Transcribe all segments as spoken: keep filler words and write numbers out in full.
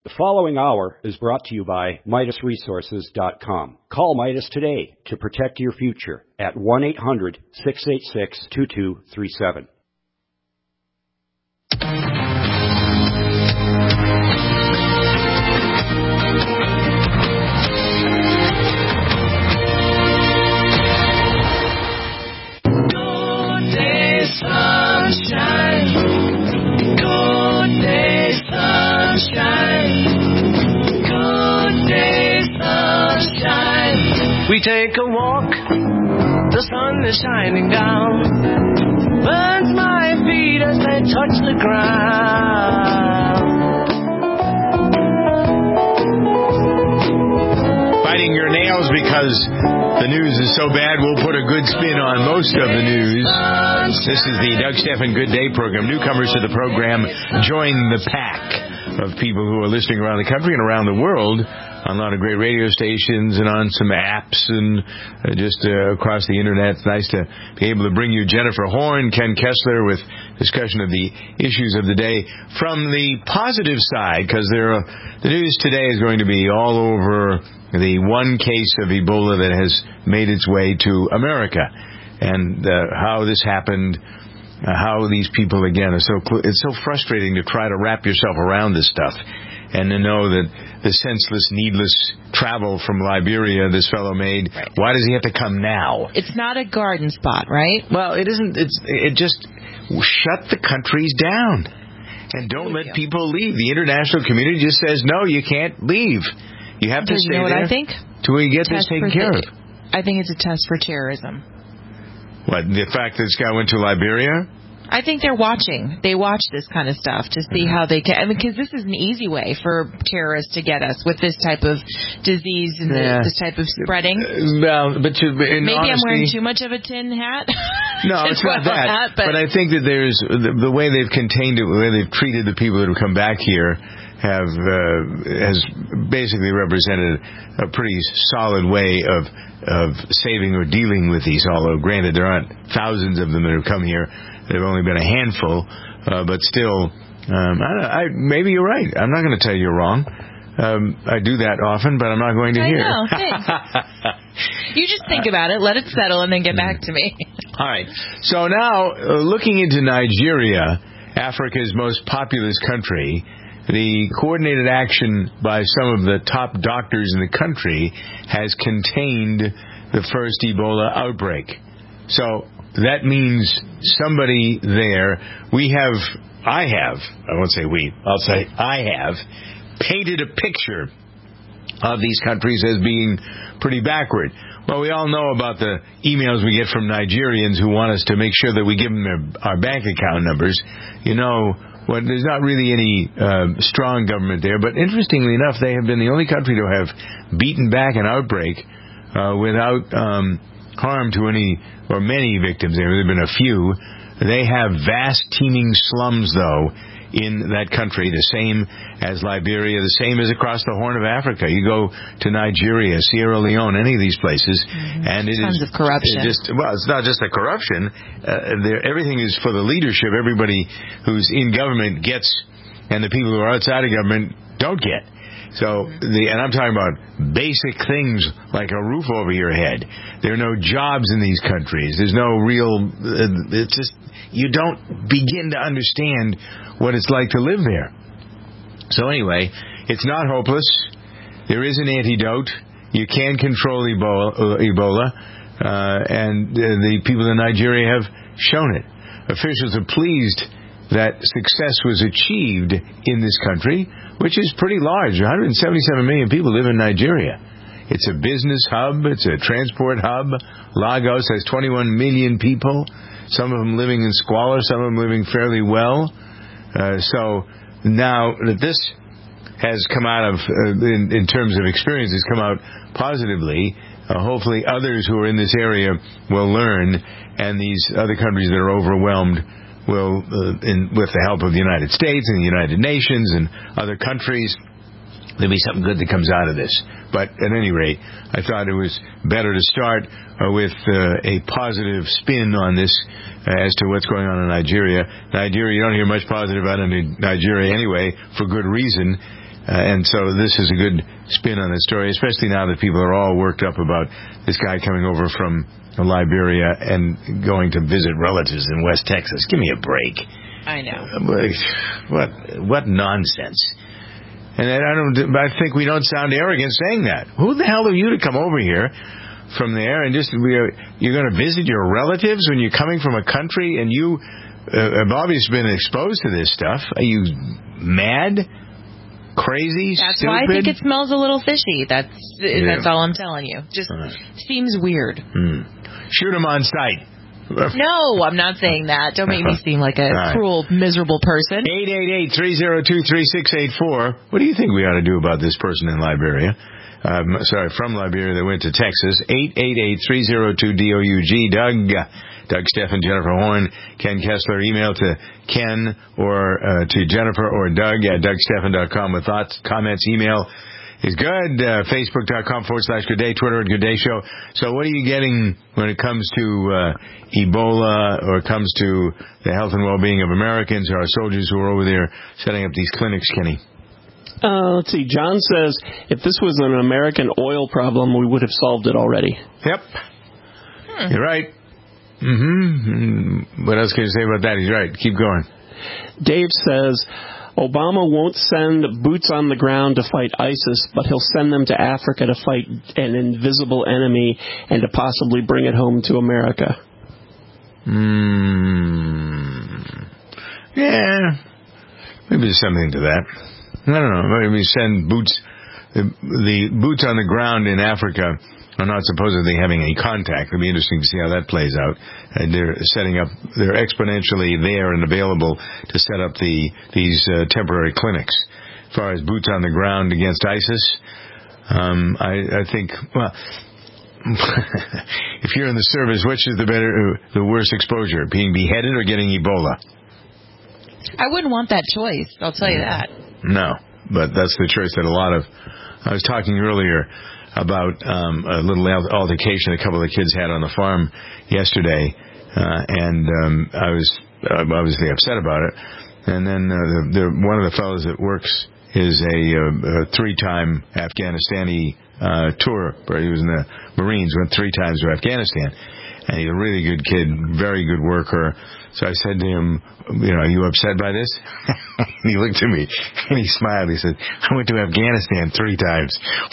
The following hour is brought to you by Midas Resources dot com. Call Midas today to protect your future at one eight hundred, six eight six, two two three seven. Good day, sunshine. Good day, sunshine. Good day, sunshine. We take a walk, the sun is shining down, burns my feet as they touch the ground. Biting your nails because the news is so bad, we'll put a good spin on most of the news. This is the Doug Stephan Good Day program. Newcomers to the program, join the pack of people who are listening around the country and around the world on a lot of great radio stations and on some apps and uh, just uh, across the internet. It's nice to be able to bring you Jennifer Horn, Ken Kessler with discussion of the issues of the day from the positive side, because the news today is going to be all over the one case of Ebola that has made its way to America and uh, how this happened. Uh, how these people, again, are so cl- it's so frustrating to try to wrap yourself around this stuff and to know that the senseless, needless travel from Liberia this fellow made, right. Why does he have to come now? It's not a garden spot, right? Well, it isn't. It's It just shut the countries down and don't let people leave. The international community just says, no, you can't leave. You have to you stay know what there I think? till we get this taken care of. I think it's a test for terrorism. What, the fact that this guy went to Liberia? I think they're watching. They watch this kind of stuff to see how they can. I mean, because this is an easy way for terrorists to get us with this type of disease and yeah. this type of spreading. Uh, well, but to, in maybe honesty, I'm wearing too much of a tin hat. No, it's not that. that but, but I think that there's the, the way they've contained it, the way they've treated the people that have come back here, have uh, has basically represented a pretty solid way of of saving or dealing with these. Although, granted, there aren't thousands of them that have come here. There have only been a handful, uh, but still, um, I, I, maybe you're right. I'm not going to tell you you're wrong. Um, I do that often, but I'm not going to I hear. Know, you just think about it, let it settle, and then get back to me. All right. So now, uh, looking into Nigeria, Africa's most populous country, the coordinated action by some of the top doctors in the country has contained the first Ebola outbreak. So that means somebody there, we have, I have, I won't say we, I'll say I have, painted a picture of these countries as being pretty backward. Well, we all know about the emails we get from Nigerians who want us to make sure that we give them their, our bank account numbers. You know, well, there's not really any uh, strong government there, but interestingly enough, they have been the only country to have beaten back an outbreak uh, without um, harm to any or many victims. There have been a few. They have vast teeming slums, though, in that country, the same as Liberia, the same as across the Horn of Africa. You go to Nigeria, Sierra Leone, any of these places, mm-hmm. and it Tons is of corruption. It just, well, it's not just the corruption. Uh, everything is for the leadership. Everybody who's in government gets, and the people who are outside of government don't get. So, the, and I'm talking about basic things like a roof over your head. There are no jobs in these countries. There's no real, it's just, you don't begin to understand what it's like to live there. So anyway, it's not hopeless. There is an antidote. You can control Ebola, Ebola uh, and uh, the people in Nigeria have shown it. Officials are pleased that success was achieved in this country, which is pretty large. one hundred seventy-seven million people live in Nigeria. It's a business hub. It's a transport hub. Lagos has twenty-one million people, some of them living in squalor, some of them living fairly well. Uh, so now that this has come out of, uh, in, in terms of experience, has come out positively, uh, hopefully others who are in this area will learn, and these other countries that are overwhelmed will, uh, in, with the help of the United States and the United Nations and other countries, there'll be something good that comes out of this. But at any rate, I thought it was better to start uh, with uh, a positive spin on this uh, as to what's going on in Nigeria. Nigeria, you don't hear much positive out of Nigeria anyway, for good reason. Uh, and so this is a good spin on the story, especially now that people are all worked up about this guy coming over from Liberia and going to visit relatives in West Texas. Give me a break. I know. What what nonsense. And I don't. I think we don't sound arrogant saying that. Who the hell are you to come over here from there and just we are, you're going to visit your relatives when you're coming from a country and you uh, have obviously been exposed to this stuff? Are you mad? Crazy? That's stupid? why I think it smells a little fishy. That's Yeah. that's all I'm telling you. Just Uh. seems weird. Hmm. Shoot him on sight. No, I'm not saying that. Don't make me seem like a Right. cruel, miserable person. eight eight eight, three oh two, three six eight four. What do you think we ought to do about this person in Liberia? Um, sorry, from Liberia that went to Texas. eight eight eight, three oh two, D O U G. Doug, Doug Steffen, Jennifer Horn, Ken Kessler. Email to Ken or uh, to Jennifer or Doug at doug steffen dot com with thoughts, comments. Email is good. Uh, Facebook.com forward slash Good Day. Twitter at Good Day Show. So what are you getting when it comes to uh, Ebola or it comes to the health and well-being of Americans, our soldiers who are over there setting up these clinics, Kenny? Uh, let's see. John says, if this was an American oil problem, we would have solved it already. Yep. Hmm. You're right. Mm-hmm. What else can you say about that? He's right. Keep going. Dave says, Obama won't send boots on the ground to fight ISIS, but he'll send them to Africa to fight an invisible enemy and to possibly bring it home to America. Mm. Yeah. Maybe there's something to that. I don't know. Maybe send boots. The, the boots on the ground in Africa are not supposedly having any contact. It'll be interesting to see how that plays out. And they're setting up, they're exponentially there and available to set up the these uh, temporary clinics. As far as boots on the ground against ISIS, um, I, I think, well, if you're in the service, which is the better, uh, the worse exposure, being beheaded or getting Ebola? I wouldn't want that choice. I'll tell you that. No, but that's the choice that a lot of. I was talking earlier about um, a little altercation a couple of the kids had on the farm yesterday, uh, and um, I was uh, obviously upset about it. And then uh, the, the, one of the fellows that works is a, uh, a three-time Afghanistani uh, tour, where he was in the Marines, went three times to Afghanistan. And he's a really good kid, very good worker. So I said to him, you know, are you upset by this? And he looked at me and he smiled. He said, I went to Afghanistan three times.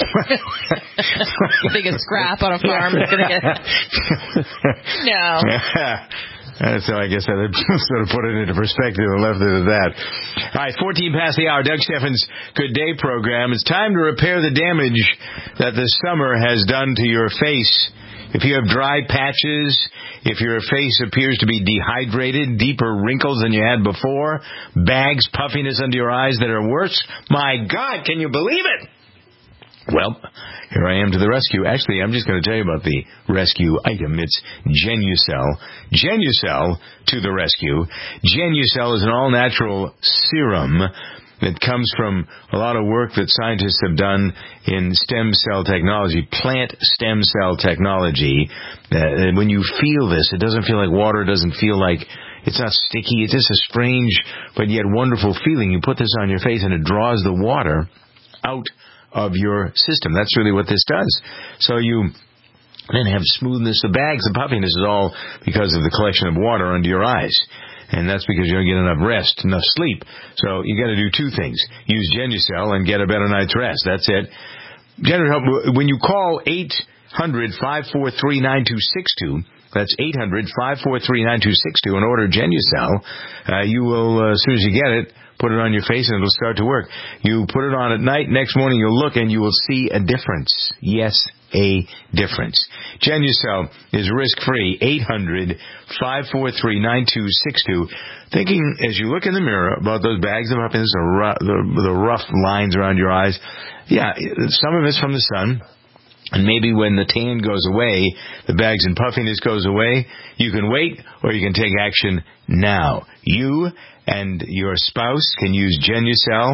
You think a scrap on a farm is going to get... No. And so I guess I sort of put it into perspective and left it at that. All right, fourteen past the hour, Doug Steffen's Good Day program. It's time to repair the damage that the summer has done to your face. If you have dry patches, if your face appears to be dehydrated, deeper wrinkles than you had before, bags, puffiness under your eyes that are worse, my God, can you believe it? Well, here I am to the rescue. Actually, I'm just going to tell you about the rescue item. It's Genucel. Genucel to the rescue. Genucel is an all-natural serum that comes from a lot of work that scientists have done in stem cell technology, plant stem cell technology. Uh, when you feel this, it doesn't feel like water, it doesn't feel like, it's not sticky, it's just a strange but yet wonderful feeling. You put this on your face and it draws the water out of your system. That's really what this does. So you then have smoothness of bags. The puffiness is all because of the collection of water under your eyes. And that's because you don't get enough rest, enough sleep. So you got to do two things. Use Genucel and get a better night's rest. That's it. Genucel, when you call eight hundred, five four three, nine two six two, that's eight hundred, five four three, nine two six two, and order Genucel, uh, you will, uh, as soon as you get it, put it on your face and it'll start to work. You put it on at night, next morning you'll look and you will see a difference. Yes, a difference. Genucel is risk-free. eight hundred, five four three, nine two six two. Thinking as you look in the mirror about those bags of puffiness, the, rough, the, the rough lines around your eyes. Yeah, some of it's from the sun. And maybe when the tan goes away, the bags and puffiness goes away, you can wait or you can take action now. You and your spouse can use Genucel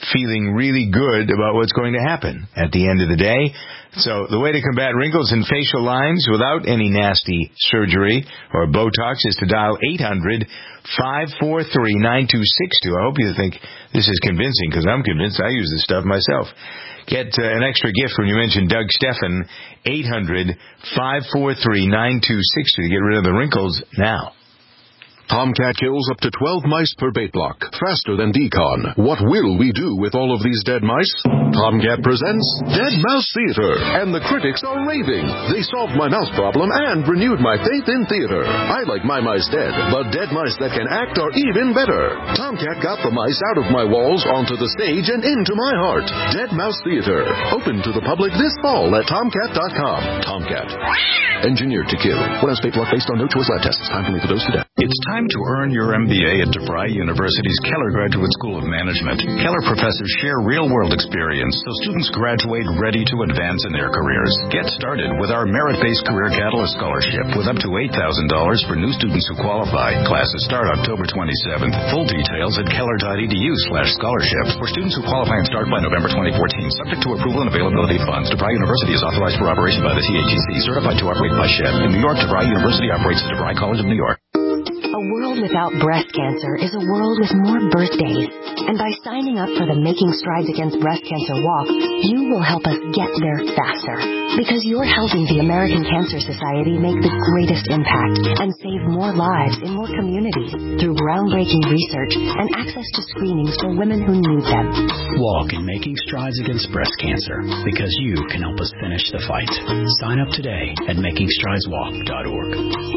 feeling really good about what's going to happen at the end of the day. So the way to combat wrinkles and facial lines without any nasty surgery or Botox is to dial eight hundred, five four three, nine two six two. I hope you think this is convincing, because I'm convinced. I use this stuff myself. Get uh, an extra gift when you mention Doug Stephan, eight hundred, five four three, nine two six two to get rid of the wrinkles now. Tomcat kills up to twelve mice per bait block, faster than Decon. What will we do with all of these dead mice? Tomcat presents Dead Mouse Theater, and the critics are raving. They solved my mouse problem and renewed my faith in theater. I like my mice dead, but dead mice that can act are even better. Tomcat got the mice out of my walls, onto the stage, and into my heart. Dead Mouse Theater, open to the public this fall at tomcat dot com. Tomcat, engineered to kill. One ounce bait block based on no choice lab tests. Time to leave the dose to death. It's time to earn your M B A at DeVry University's Keller Graduate School of Management. Keller professors share real-world experience so students graduate ready to advance in their careers. Get started with our merit-based Career Catalyst Scholarship with up to eight thousand dollars for new students who qualify. Classes start October twenty-seventh. Full details at keller.edu slash scholarships for students who qualify and start by November twenty fourteen, subject to approval and availability of funds. DeVry University is authorized for operation by the T A G C, certified to operate by S H E B. In New York, DeVry University operates the DeVry College of New York. A world without breast cancer is a world with more birthdays. And by signing up for the Making Strides Against Breast Cancer Walk, you will help us get there faster. Because you're helping the American Cancer Society make the greatest impact and save more lives in more communities through groundbreaking research and access to screenings for women who need them. Walk in Making Strides Against Breast Cancer, because you can help us finish the fight. Sign up today at making strides walk dot org.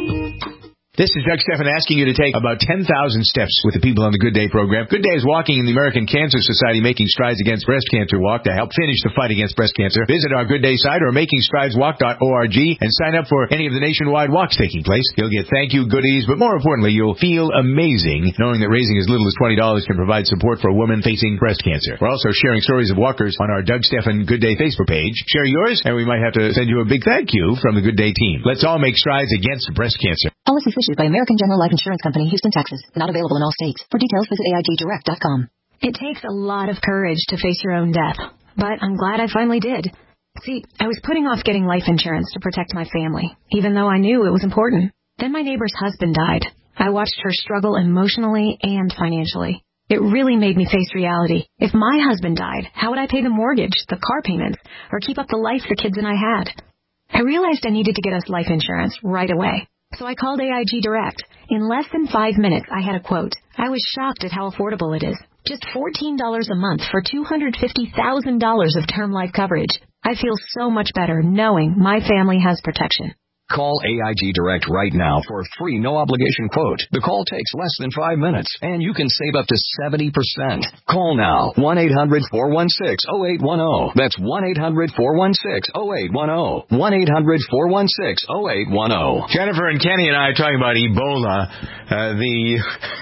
This is Doug Stephan asking you to take about ten thousand steps with the people on the Good Day program. Good Day is walking in the American Cancer Society Making Strides Against Breast Cancer Walk to help finish the fight against breast cancer. Visit our Good Day site or making strides walk dot org and sign up for any of the nationwide walks taking place. You'll get thank you goodies, but more importantly, you'll feel amazing knowing that raising as little as twenty dollars can provide support for a woman facing breast cancer. We're also sharing stories of walkers on our Doug Stephan Good Day Facebook page. Share yours, and we might have to send you a big thank you from the Good Day team. Let's all make strides against breast cancer. Policies issued by American General Life Insurance Company, Houston, Texas. Not available in all states. For details, visit A I G direct dot com. It takes a lot of courage to face your own death, but I'm glad I finally did. See, I was putting off getting life insurance to protect my family, even though I knew it was important. Then my neighbor's husband died. I watched her struggle emotionally and financially. It really made me face reality. If my husband died, how would I pay the mortgage, the car payments, or keep up the life the kids and I had? I realized I needed to get us life insurance right away. So I called A I G Direct. In less than five minutes, I had a quote. I was shocked at how affordable it is. Just fourteen dollars a month for two hundred fifty thousand dollars of term life coverage. I feel so much better knowing my family has protection. Call A I G Direct right now for a free no-obligation quote. The call takes less than five minutes, and you can save up to seventy percent. Call now, one eight hundred, four one six, zero eight one zero. That's one eight hundred, four one six, zero eight one zero. one eight hundred, four one six, zero eight one zero. Jennifer and Kenny and I are talking about Ebola. Uh, the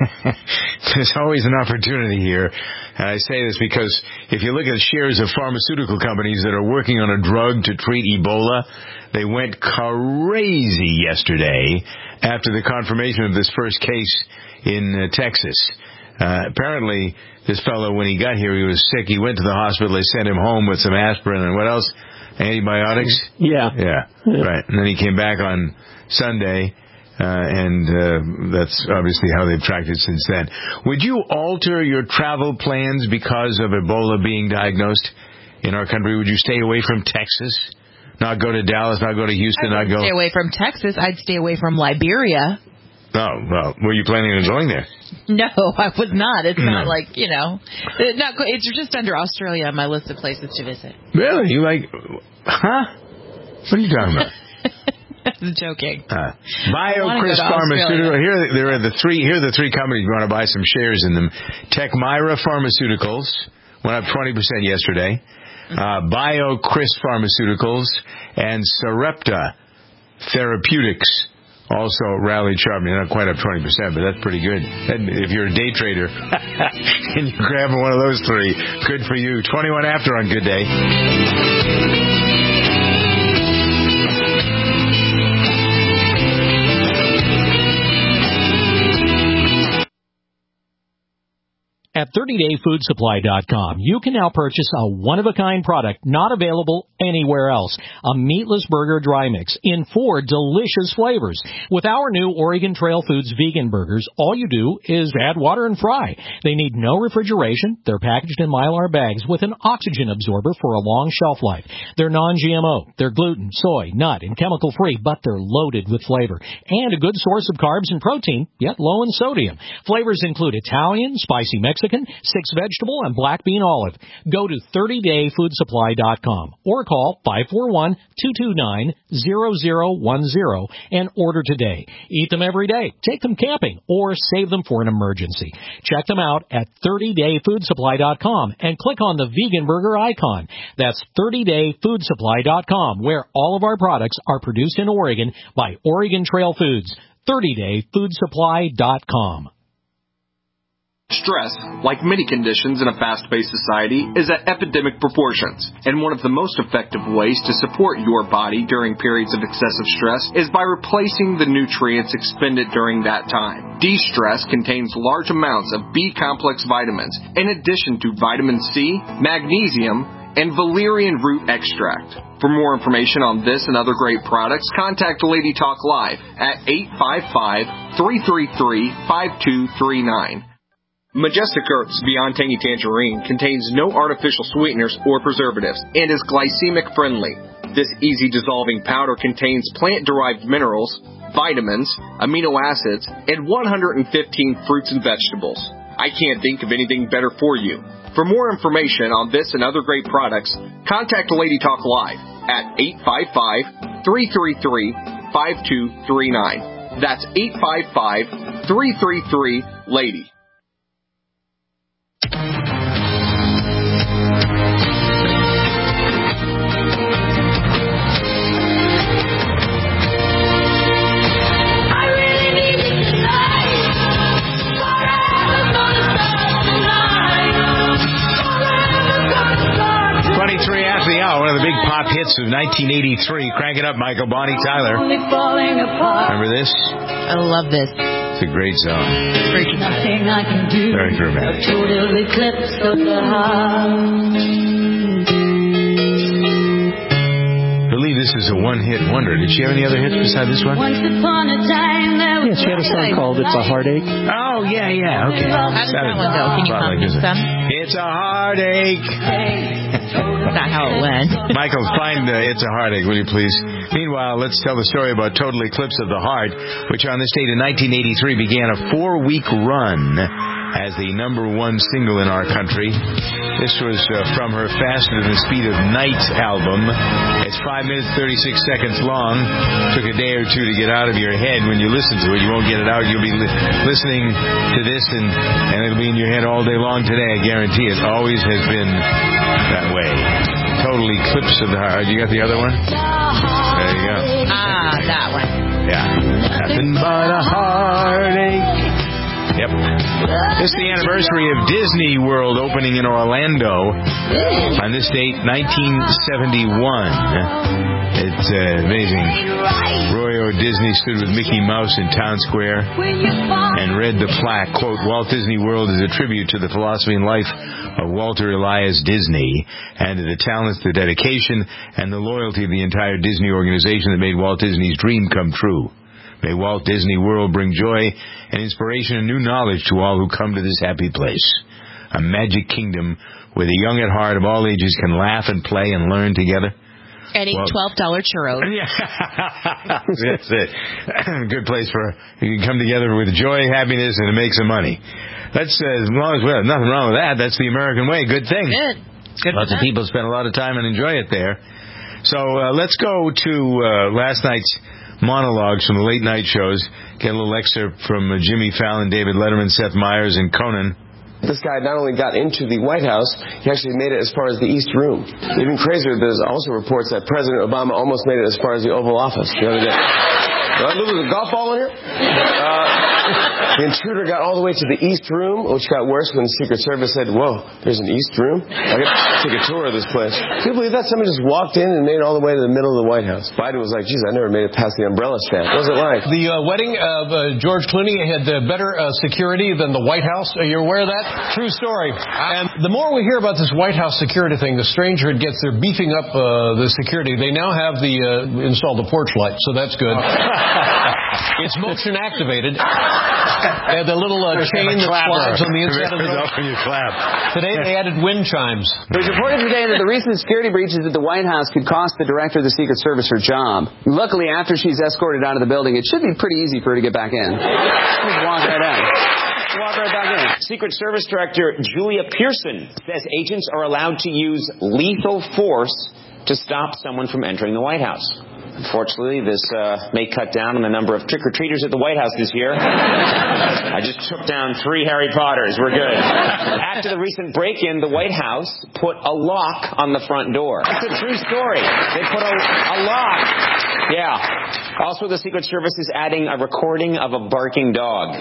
There's always an opportunity here. And I say this because if you look at the shares of pharmaceutical companies that are working on a drug to treat Ebola, they went crazy yesterday after the confirmation of this first case in uh, Texas. Uh, apparently, this fellow, when he got here, he was sick. He went to the hospital. They sent him home with some aspirin and what else? Antibiotics? Yeah. Yeah, yeah. Right. And then he came back on Sunday. Uh, and uh, that's obviously how they've tracked it since then. Would you alter your travel plans because of Ebola being diagnosed in our country? Would you stay away from Texas? Not go to Dallas, not go to Houston, not go... stay away from Texas. I'd stay away from Liberia. Oh, well, were you planning on going there? No, I was not. It's no. not like, you know, not, it's just under Australia on my list of places to visit. Really? You like... Huh? What are you talking about? I'm joking. Uh, BioCryst Pharmaceutical. Here, there are the three. Here are the three companies. You want to buy some shares in them. Techmira Pharmaceuticals went up twenty percent yesterday. Uh, BioCryst Pharmaceuticals and Sarepta Therapeutics also rallied sharply. Not quite up twenty percent, but that's pretty good. And if you're a day trader and you grab one of those three, good for you. twenty-one after on Good Day. At thirty day food supply dot com, you can now purchase a one-of-a-kind product not available anywhere else. A meatless burger dry mix in four delicious flavors. With our new Oregon Trail Foods vegan burgers, all you do is add water and fry. They need no refrigeration. They're packaged in Mylar bags with an oxygen absorber for a long shelf life. They're non G M O. They're gluten, soy, nut, and chemical-free, but they're loaded with flavor. And a good source of carbs and protein, yet low in sodium. Flavors include Italian, spicy Mexican, six vegetable, and black bean olive. Go to thirty day food supply dot com or call five four one, two two nine, zero zero one zero and order today. Eat them every day, take them camping, or save them for an emergency. Check them out at thirty day food supply dot com and click on the vegan burger icon. That's thirty day food supply dot com, where all of our products are produced in Oregon by Oregon Trail Foods. thirty day food supply dot com. Stress, like many conditions in a fast-paced society, is at epidemic proportions, and one of the most effective ways to support your body during periods of excessive stress is by replacing the nutrients expended during that time. De-stress contains large amounts of B-complex vitamins, in addition to vitamin C, magnesium, and valerian root extract. For more information on this and other great products, contact Lady Talk Live at eight five five, three three three, five two three nine. Majestic Earth's Beyond Tangy Tangerine contains no artificial sweeteners or preservatives and is glycemic friendly. This easy dissolving powder contains plant-derived minerals, vitamins, amino acids, and one hundred fifteen fruits and vegetables. I can't think of anything better for you. For more information on this and other great products, contact Lady Talk Live at eight five five, three three three, five two three nine. That's eight five five, three three three, Lady. twenty-three after the hour, one of the big pop hits of nineteen eighty-three. Crank it up, Michael. Bonnie Tyler. Remember this? I love this. It's a great song. Very dramatic. Very dramatic. Total eclipse of the heart. I believe this is a one-hit wonder. Did she have any other hits besides this one? Once upon a time there was Yeah, she had a song called It's a Heartache. Oh, yeah, yeah, okay. How does that one go? Can you pump like some? It's a heartache. That's not how it went. Michael, find uh, It's a Heartache, will you please? Meanwhile, let's tell the story about Total Eclipse of the Heart, which on this date in nineteen eighty-three began a four-week run as the number one single in our country. This was uh, from her Faster Than the Speed of Night album. It's five minutes, thirty-six seconds long. Took a day or two to get out of your head. When you listen to it, you won't get it out. You'll be li- listening to this, and, and it'll be in your head all day long today, I guarantee it. Always has been that way. Total Eclipse of the Heart. You got the other one? There you go. Ah, that one. Yeah. Nothing but a heartache. Yep. This is the anniversary of Disney World opening in Orlando on this date, nineteen seventy-one. It's uh, amazing. Roy O. Disney stood with Mickey Mouse in Town Square and read the plaque, quote, Walt Disney World is a tribute to the philosophy and life of Walter Elias Disney and to the talents, the dedication, and the loyalty of the entire Disney organization that made Walt Disney's dream come true. May Walt Disney World bring joy and inspiration and new knowledge to all who come to this happy place. A magic kingdom where the young at heart of all ages can laugh and play and learn together. And eat well, twelve dollar churros. Yeah. That's it. Good place for, you can come together with joy, happiness, and to make some money. That's uh, as long as, well, nothing wrong with that. That's the American way. Good thing. Good. Good Lots of people spend a lot of time and enjoy it there. So uh, let's go to uh, last night's monologues from the late night shows. Get a little excerpt from uh, Jimmy Fallon, David Letterman, Seth Meyers, and Conan. This guy not only got into the White House, he actually made it as far as the East Room. Even crazier, there's also reports that President Obama almost made it as far as the Oval Office the other day. Did I lose a golf ball in here? Uh, The intruder got all the way to the East Room, which got worse when the Secret Service said, whoa, there's an East Room? I got to take a tour of this place. Can you believe that? Somebody just walked in and made it all the way to the middle of the White House. Biden was like, geez, I never made it past the umbrella stand. What was it like? The uh, wedding of uh, George Clooney had uh, better uh, security than the White House. Are you aware of that? True story. And the more we hear about this White House security thing, the stranger it gets. They're beefing up uh, the security. They now have the uh, installed the porch light, so that's good. It's motion activated. They had the little uh, chain that slides on the inside of the door. Today they added wind chimes. It was reported today that the recent security breaches at the White House could cost the director of the Secret Service her job. Luckily, after she's escorted out of the building, it should be pretty easy for her to get back in. Just walk right out. Walk right back in. Secret Service Director Julia Pearson says agents are allowed to use lethal force to stop someone from entering the White House. Unfortunately, this uh, may cut down on the number of trick-or-treaters at the White House this year. I just took down three Harry Potters. We're good. After the recent break-in, the White House put a lock on the front door. That's a true story. They put a, a lock. Yeah. Also, the Secret Service is adding a recording of a barking dog.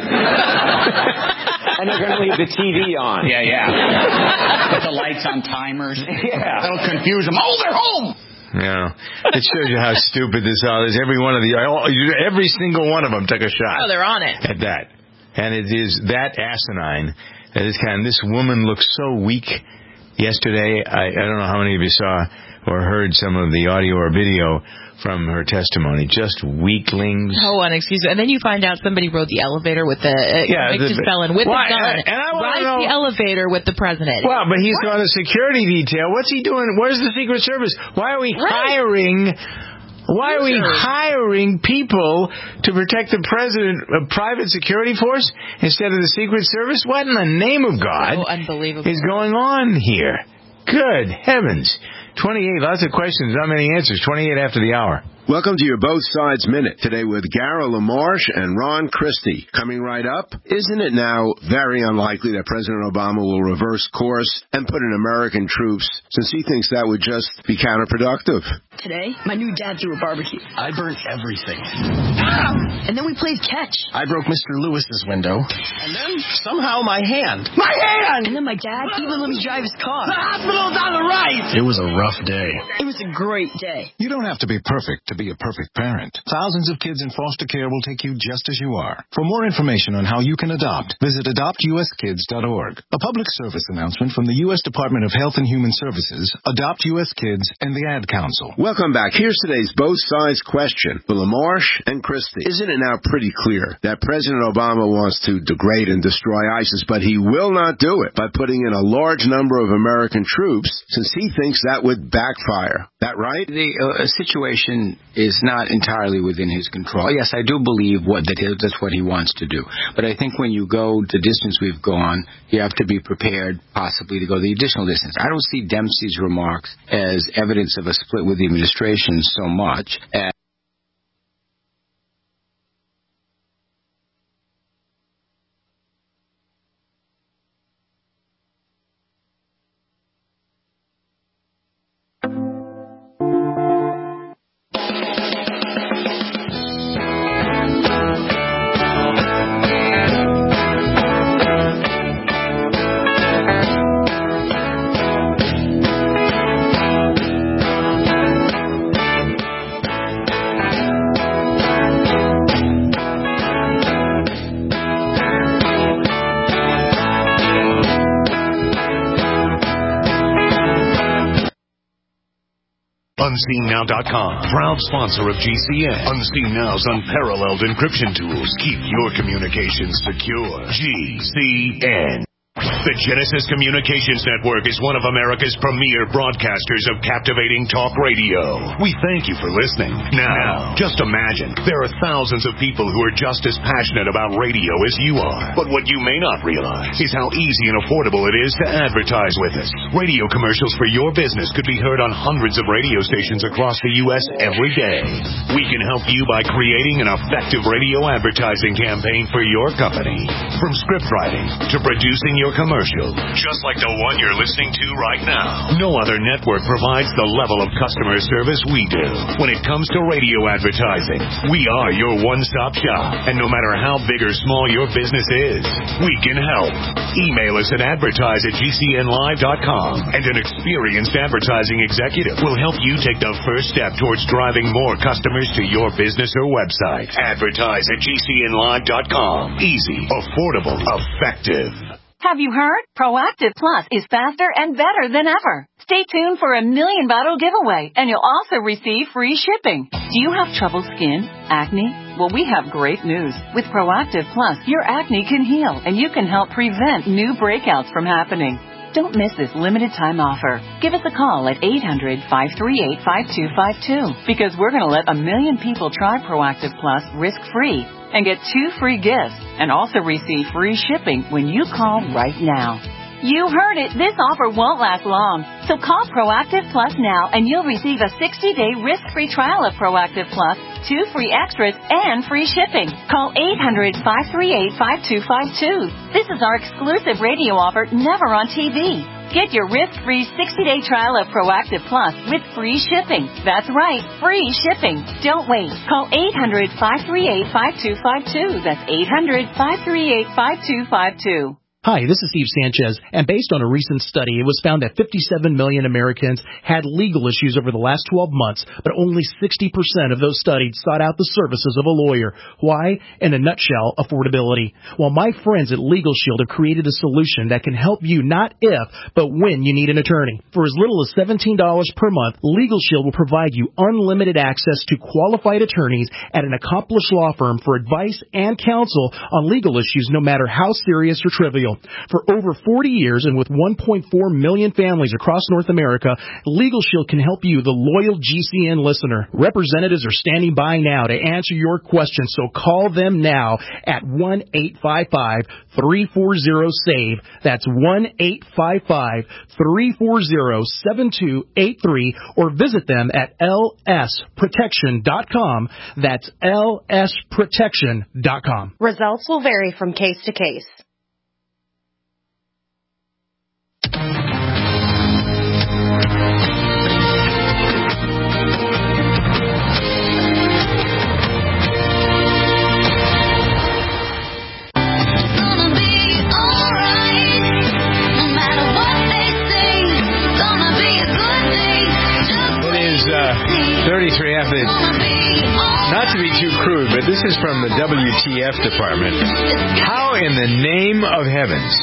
And they're going to leave the T V on. Yeah, yeah. Put the lights on timers. Yeah. That'll confuse them. Oh, they're home! Yeah, it shows you how stupid this all is. Every one of the, every single one of them took a shot. Oh, they're on it. At that. And it is that asinine. That is kind of, this woman looks so weak yesterday. I, I don't know how many of you saw or heard some of the audio or video from her testimony. Just weaklings. Oh, unexcusable. And then you find out somebody rode the elevator with the uh, yeah, convicted the, felon with why, the gun. And I rides know, the elevator with the president. Well, but he's what? got a security detail. What's he doing? Where's the Secret Service? Why are we right. hiring... Why are we hiring people to protect the president, a private security force, instead of the Secret Service? What in the name of God so unbelievable. is going on here? Good heavens. twenty-eight, lots of questions, not many answers. twenty-eight after the hour. Welcome to your Both Sides Minute, today with Gara LaMarche and Ron Christie. Coming right up, isn't it now very unlikely that President Obama will reverse course and put in American troops, since he thinks that would just be counterproductive? Today, my new dad threw a barbecue. I burnt everything. Ah! And then we played catch. I broke Mister Lewis's window. And then, somehow, my hand. My hand! And then my dad even let me drive his car. The hospital's on the right! It was a rough day. It was a great day. You don't have to be perfect to be a perfect parent. Thousands of kids in foster care will take you just as you are. For more information on how you can adopt, visit adopt u s kids dot org. A public service announcement from the U S Department of Health and Human Services, Adopt U S Kids, and the Ad Council. Welcome back. Here's today's Both Sides question for LaMarche and Christie. Isn't it now pretty clear that President Obama wants to degrade and destroy ISIS, but he will not do it by putting in a large number of American troops, since he thinks that would backfire? That right? The uh, situation is not entirely within his control. Yes, I do believe what that is, that's what he wants to do. But I think when you go the distance we've gone, you have to be prepared possibly to go the additional distance. I don't see Dempsey's remarks as evidence of a split with the administration so much as Unseen Now dot com, proud sponsor of G C N. Unseen Now's unparalleled encryption tools keep your communications secure. G C N. The Genesis Communications Network is one of America's premier broadcasters of captivating talk radio. We thank you for listening. Now, just imagine, there are thousands of people who are just as passionate about radio as you are. But what you may not realize is how easy and affordable it is to advertise with us. Radio commercials for your business could be heard on hundreds of radio stations across the U S every day. We can help you by creating an effective radio advertising campaign for your company. From script writing to producing your commercial, just like the one you're listening to right now. No other network provides the level of customer service we do. When it comes to radio advertising, we are your one-stop shop. And no matter how big or small your business is, we can help. Email us at advertise at g c n live dot com, and an experienced advertising executive will help you take the first step towards driving more customers to your business or website. Advertise at g c n live dot com. Easy, affordable, effective. Have you heard? Proactive Plus is faster and better than ever. Stay tuned for a million bottle giveaway, and you'll also receive free shipping. Do you have troubled skin? Acne? Well, we have great news. With Proactive Plus, your acne can heal, and you can help prevent new breakouts from happening. Don't miss this limited time offer. Give us a call at eight hundred, five three eight, five two five two, because we're going to let a million people try Proactive Plus risk-free and get two free gifts and also receive free shipping when you call right now. You heard it. This offer won't last long. So call Proactive Plus now and you'll receive a sixty-day risk-free trial of Proactive Plus, two free extras, and free shipping. Call eight hundred, five three eight, five two five two. This is our exclusive radio offer, never on T V. Get your risk-free sixty-day trial of Proactive Plus with free shipping. That's right, free shipping. Don't wait. Call eight hundred, five three eight, five two five two. That's eight hundred, five three eight, five two five two. Hi, this is Steve Sanchez, and based on a recent study, it was found that fifty-seven million Americans had legal issues over the last twelve months, but only sixty percent of those studied sought out the services of a lawyer. Why? In a nutshell, affordability. Well, my friends at Legal Shield have created a solution that can help you not if, but when you need an attorney. For as little as seventeen dollars per month, Legal Shield will provide you unlimited access to qualified attorneys at an accomplished law firm for advice and counsel on legal issues, no matter how serious or trivial. For over forty years and with one point four million families across North America, Legal Shield can help you, the loyal G C N listener. Representatives are standing by now to answer your questions, so call them now at one eight five five, three four zero, SAVE. That's one eight five five, three four zero, seven two eight three, or visit them at L S protection dot com. That's L S protection dot com. Results will vary from case to case. thirty-three F. Not to be too crude, but this is from the W T F department. How in the name of heavens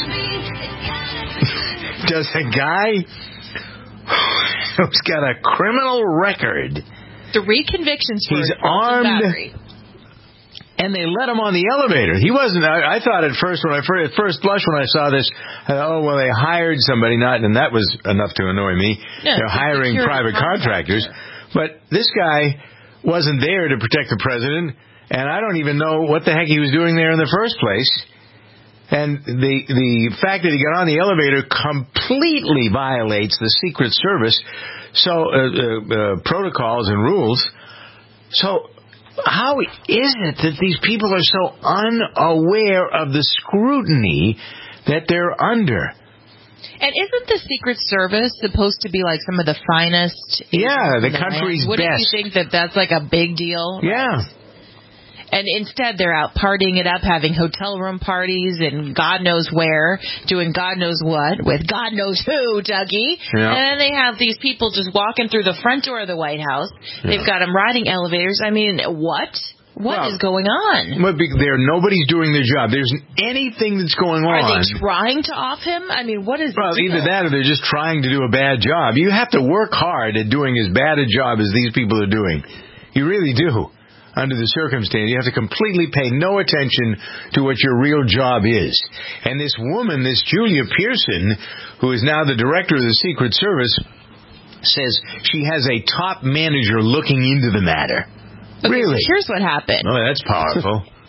does a guy who's got a criminal record, three convictions for he's armed, battery, and they let him on the elevator? He wasn't. I, I thought at first, when I first, at first blush when I saw this, I thought, oh well, they hired somebody, not, and that was enough to annoy me. No, They're hiring private contractors. But this guy wasn't there to protect the president, and I don't even know what the heck he was doing there in the first place. And the the fact that he got on the elevator completely violates the Secret Service so uh, uh, uh, protocols and rules. So how is it that these people are so unaware of the scrutiny that they're under? And isn't the Secret Service supposed to be like some of the finest? Yeah, the country's Wouldn't best. you think that that's like a big deal? Yeah. And instead, they're out partying it up, having hotel room parties and God knows where, doing God knows what with God knows who, Dougie. Yeah. And then they have these people just walking through the front door of the White House. Yeah. They've got them riding elevators. I mean, what? What well, is going on? But there, nobody's doing their job. There's anything that's going on. Are they trying to off him? I mean, what is Well, the deal? either that or they're just trying to do a bad job. You have to work hard at doing as bad a job as these people are doing. You really do. Under the circumstance, you have to completely pay no attention to what your real job is. And this woman, this Julia Pearson, who is now the director of the Secret Service, says she has a top manager looking into the matter. Okay, Really? so here's what happened. Oh, that's powerful.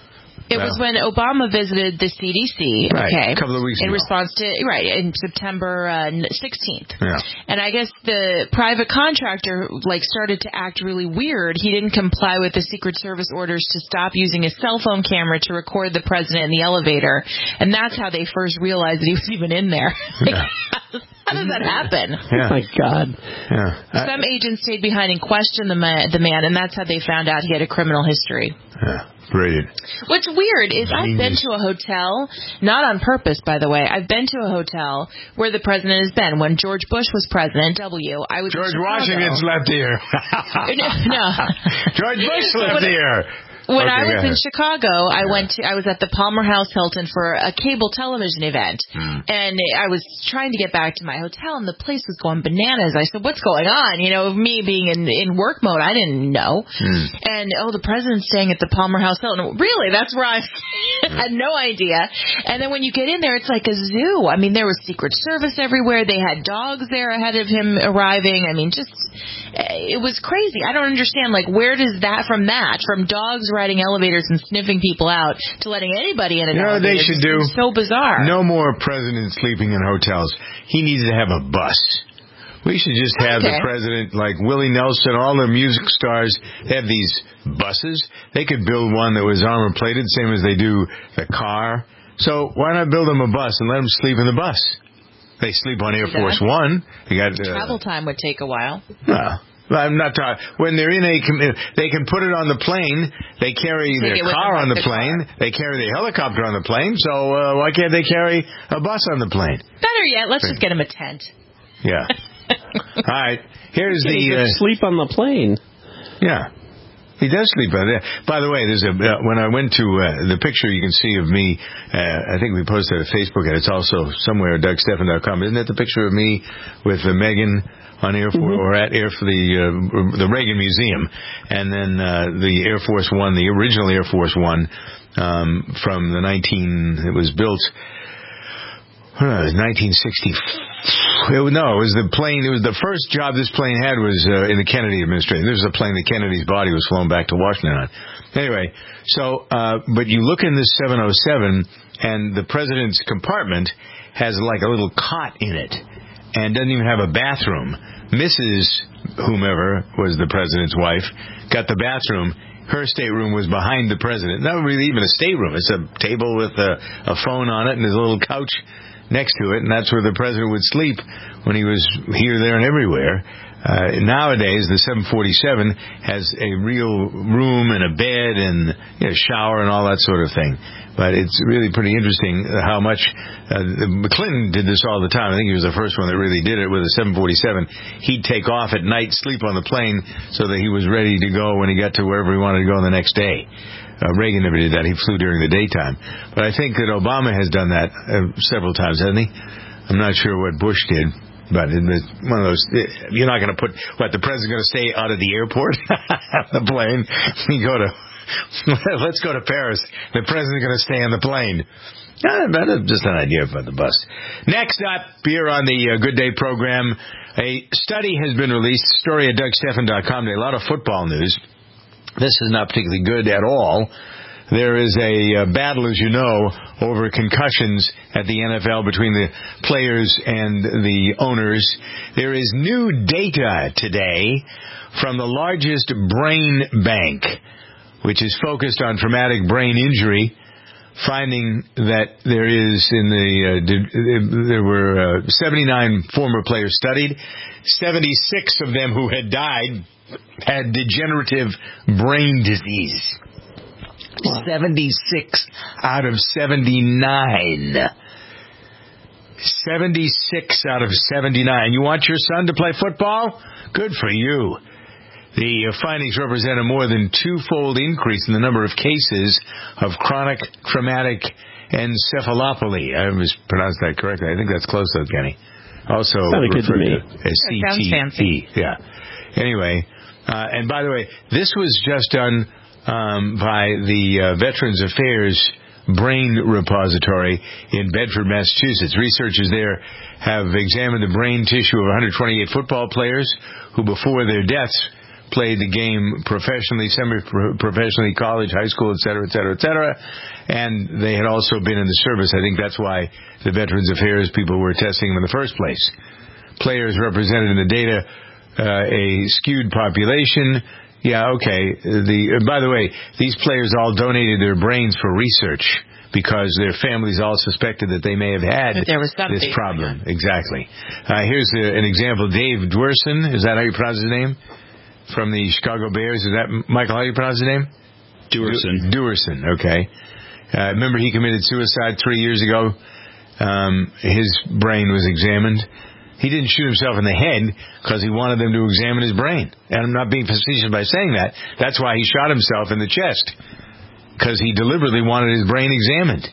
It well, was when Obama visited the C D C, right, okay, a couple of weeks in ago. response to, right, in September uh, sixteenth. Yeah. And I guess the private contractor, like, started to act really weird. He didn't comply with the Secret Service orders to stop using a cell phone camera to record the president in the elevator. And that's how they first realized that he was even in there. Like, Yeah. how does that happen? Yeah. My God. Yeah. Some agents stayed behind and questioned the man, the man, and that's how they found out he had a criminal history. Yeah. Brilliant. What's weird is I've been to a hotel, not on purpose, by the way. I've been to a hotel where the president has been. When George Bush was president, W, I was George in Chicago. Washington slept here. no, no. George Bush slept here. When Okay, I was go in ahead. Chicago, I went to I was at the Palmer House Hilton for a cable television event, Hmm. and I was trying to get back to my hotel, and the place was going bananas. I said, "What's going on?" You know, me being in in work mode, I didn't know. Hmm. And oh, the president's staying at the Palmer House Hilton. Really? That's where I had no idea. And then when you get in there, it's like a zoo. I mean, there was Secret Service everywhere. They had dogs there ahead of him arriving. I mean, just it was crazy. I don't understand. Like, where does that from that from dogs riding elevators and sniffing people out to letting anybody in an You know what elevator? they should It do? seems so bizarre. No more presidents sleeping in hotels. He needs to have a bus. We should just have Okay. the president, like Willie Nelson, all the music stars, have these buses. They could build one that was armor plated, same as they do the car. So why not build them a bus and let them sleep in the bus? They sleep on Air See Force that? One. You got uh, Travel time would take a while. well, I'm not talking. When they're in a, commu- they can put it on the plane. They carry Take their it with car them, on like the the plane. They carry their helicopter on the plane. So uh, why can't they carry a bus on the plane? Better yet, let's just get him a tent. Yeah. All right. Here's He the. could Uh, sleep on the plane. yeah. He does sleep on there. By the way, there's a uh, when I went to uh, the picture you can see of me. Uh, I think we posted it on Facebook, and it's also somewhere at Doug Stephan dot com. Isn't that the picture of me with uh, Megan on Air Force Mm-hmm. or at Air for the uh, the Reagan Museum, and then uh, the Air Force One, the original Air Force One um, from the nineteen. It was built. Uh, nineteen sixty. It was, no, it was the plane. It was the first job this plane had was uh, in the Kennedy administration. This is a plane that Kennedy's body was flown back to Washington on. Anyway, so uh, but you look in this seven oh seven, and the president's compartment has like a little cot in it, and doesn't even have a bathroom. Missus whomever was the president's wife got the bathroom. Her stateroom was behind the president. Not really even a stateroom. It's a table with a, a phone on it, and there's a little couch next to it, and that's where the president would sleep when he was here, there, and everywhere. Uh, nowadays, the seven forty-seven has a real room and a bed and you know, shower and all that sort of thing. But it's really pretty interesting how much uh, Clinton did this all the time. I think he was the first one that really did it with a seven forty-seven. He'd take off at night, sleep on the plane, so that he was ready to go when he got to wherever he wanted to go the next day. Uh, Reagan never did that. He flew during the daytime. But I think that Obama has done that uh, several times, hasn't he? I'm not sure what Bush did. But in the, one of those, you're not going to put, what, the president's going to stay out of the airport? the plane? You go to, let's go to Paris. The president's going to stay on the plane. Uh, that's just an idea for the bus. Next up, here on the uh, Good Day program, a study has been released, story at Doug Stephan dot com today, a lot of football news. This is not particularly good at all. There is a uh, battle, as you know, over concussions at the N F L between the players and the owners. There is new data today from the largest brain bank, which is focused on traumatic brain injury, finding that there is in the, uh, there were uh, seventy-nine former players studied, seventy-six of them who had died had degenerative brain disease. seventy-six out of seventy-nine. seventy-six out of seventy-nine. You want your son to play football? Good for you. The findings represent a more than twofold increase in the number of cases of chronic traumatic encephalopathy. I mispronounced that correctly. I think that's close though, Kenny. Also Sounded good to me. as C T E. Yeah. Anyway, uh, and by the way, this was just done um, by the uh, Veterans Affairs Brain Repository in Bedford, Massachusetts. Researchers there have examined the brain tissue of one hundred twenty-eight football players who, before their deaths, played the game professionally, semi-professionally, college, high school, et cetera, et cetera, et cetera. And they had also been in the service. I think that's why the Veterans Affairs people were testing them in the first place. Players represented in the data uh, a skewed population. Yeah, okay. The uh, by the way, these players all donated their brains for research because their families all suspected that they may have had there was this problem. Exactly. Uh, here's a, an example. Dave Dwerson, is that how you pronounce his name? From the Chicago Bears. Is that, Michael, how do you pronounce his name? Dwerson. Dwerson, okay. Uh, remember he committed suicide three years ago? Um, his brain was examined. He didn't shoot himself in the head because he wanted them to examine his brain. And I'm not being facetious by saying that. That's why he shot himself in the chest. Because he deliberately wanted his brain examined.